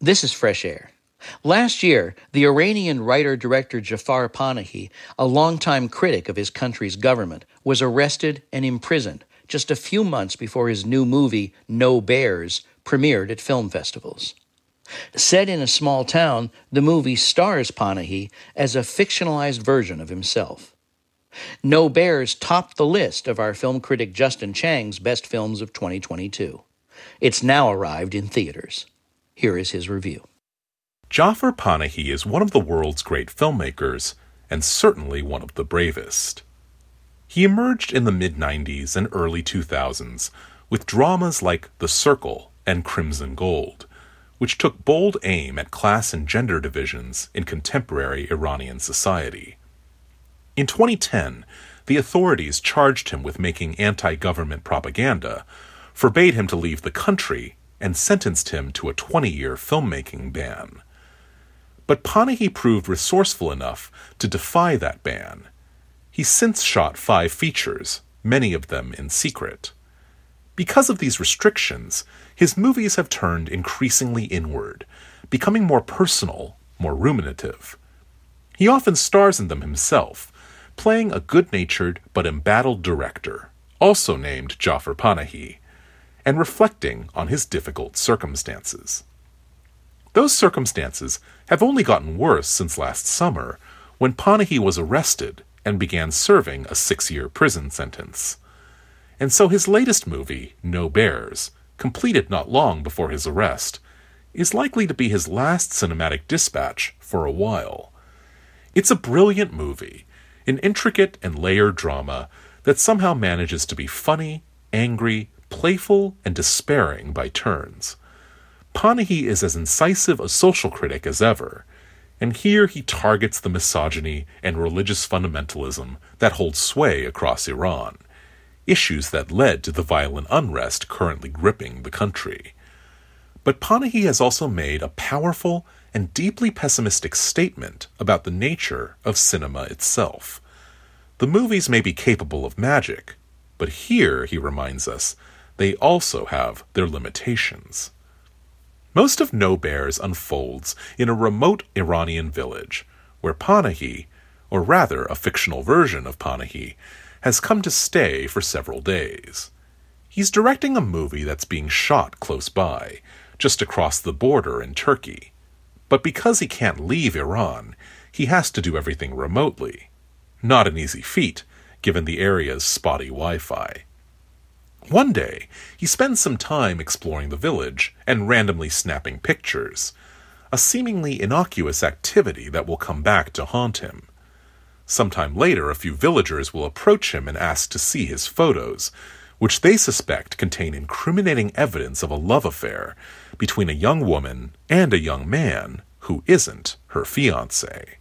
This is Fresh Air. Last year, the Iranian writer-director Jafar Panahi, a longtime critic of his country's government, was arrested and imprisoned just a few months before his new movie, No Bears, premiered at film festivals. Set in a small town, the movie stars Panahi as a fictionalized version of himself. No Bears topped the list of our film critic Justin Chang's best films of 2022. It's now arrived in theaters. Here is his review. Jafar Panahi is one of the world's great filmmakers, and certainly one of the bravest. He emerged in the mid-90s and early 2000s with dramas like The Circle and Crimson Gold, which took bold aim at class and gender divisions in contemporary Iranian society. In 2010, the authorities charged him with making anti-government propaganda, forbade him to leave the country, and sentenced him to a 20-year filmmaking ban. But Panahi proved resourceful enough to defy that ban. He's since shot 5 features, many of them in secret. Because of these restrictions, his movies have turned increasingly inward, becoming more personal, more ruminative. He often stars in them himself, playing a good-natured but embattled director, also named Jafar Panahi, and reflecting on his difficult circumstances. Those circumstances have only gotten worse since last summer, when Panahi was arrested and began serving a 6-year prison sentence. And so his latest movie, No Bears, completed not long before his arrest, is likely to be his last cinematic dispatch for a while. It's a brilliant movie, an intricate and layered drama that somehow manages to be funny, angry, playful, and despairing by turns. Panahi is as incisive a social critic as ever, and here he targets the misogyny and religious fundamentalism that hold sway across Iran, issues that led to the violent unrest currently gripping the country. But Panahi has also made a powerful and deeply pessimistic statement about the nature of cinema itself. The movies may be capable of magic, but here, he reminds us, they also have their limitations. Most of No Bears unfolds in a remote Iranian village, where Panahi, or rather a fictional version of Panahi, has come to stay for several days. He's directing a movie that's being shot close by, just across the border in Turkey. But because he can't leave Iran, he has to do everything remotely. Not an easy feat, given the area's spotty Wi-Fi. One day, he spends some time exploring the village and randomly snapping pictures, a seemingly innocuous activity that will come back to haunt him. Sometime later, a few villagers will approach him and ask to see his photos, which they suspect contain incriminating evidence of a love affair between a young woman and a young man who isn't her fiancé.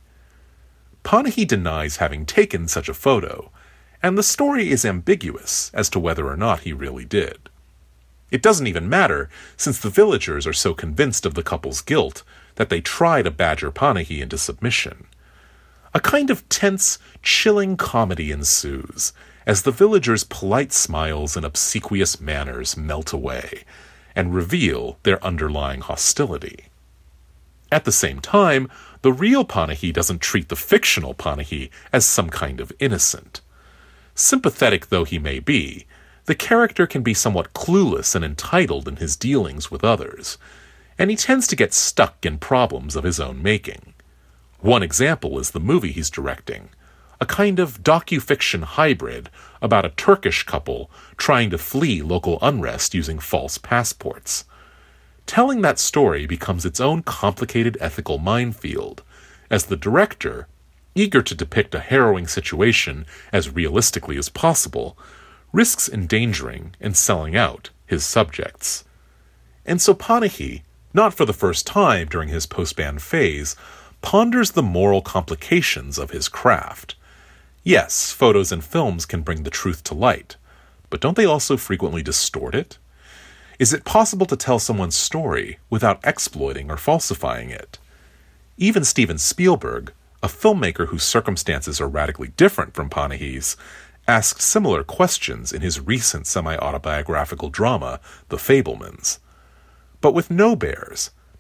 Panahi denies having taken such a photo, and the story is ambiguous as to whether or not he really did. It doesn't even matter, since the villagers are so convinced of the couple's guilt that they try to badger Panahi into submission. A kind of tense, chilling comedy ensues, as the villagers' polite smiles and obsequious manners melt away, and reveal their underlying hostility. At the same time, the real Panahi doesn't treat the fictional Panahi as some kind of innocent. Sympathetic though he may be, the character can be somewhat clueless and entitled in his dealings with others, and he tends to get stuck in problems of his own making. One example is the movie he's directing, a kind of docu-fiction hybrid about a Turkish couple trying to flee local unrest using false passports. Telling that story becomes its own complicated ethical minefield, as the director, eager to depict a harrowing situation as realistically as possible, risks endangering and selling out his subjects. And so Panahi, not for the first time during his post-ban phase, ponders the moral complications of his craft. Yes, photos and films can bring the truth to light, but don't they also frequently distort it? Is it possible to tell someone's story without exploiting or falsifying it? Even Steven Spielberg, a filmmaker whose circumstances are radically different from Panahi's, asked similar questions in his recent semi-autobiographical drama, The Fabelmans. But with No Bears,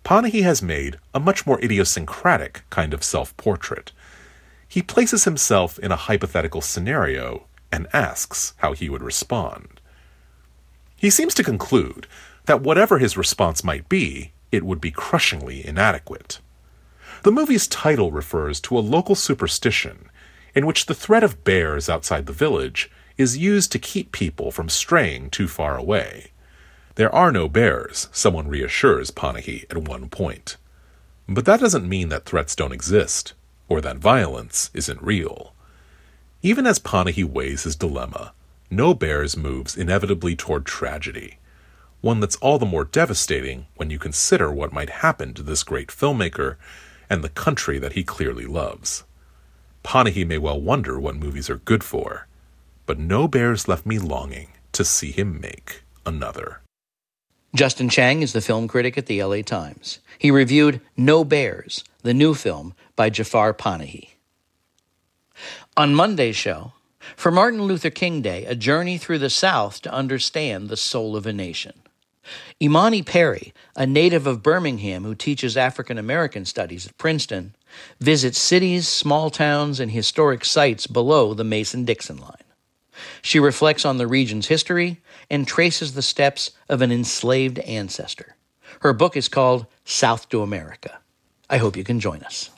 Panahi has made a much more idiosyncratic kind of self-portrait. He places himself in a hypothetical scenario and asks how he would respond. He seems to conclude that whatever his response might be, it would be crushingly inadequate. The movie's title refers to a local superstition in which the threat of bears outside the village is used to keep people from straying too far away. There are no bears, someone reassures Panahi at one point. But that doesn't mean that threats don't exist, or that violence isn't real. Even as Panahi weighs his dilemma, No Bears moves inevitably toward tragedy, one that's all the more devastating when you consider what might happen to this great filmmaker and the country that he clearly loves. Panahi may well wonder what movies are good for, but No Bears left me longing to see him make another. Justin Chang is the film critic at the LA Times. He reviewed No Bears, the new film by Jafar Panahi. On Monday's show, for Martin Luther King Day, a journey through the South to understand the soul of a nation. Imani Perry, a native of Birmingham who teaches African American studies at Princeton, visits cities, small towns, and historic sites below the Mason-Dixon line. She reflects on the region's history and traces the steps of an enslaved ancestor. Her book is called South to America. I hope you can join us.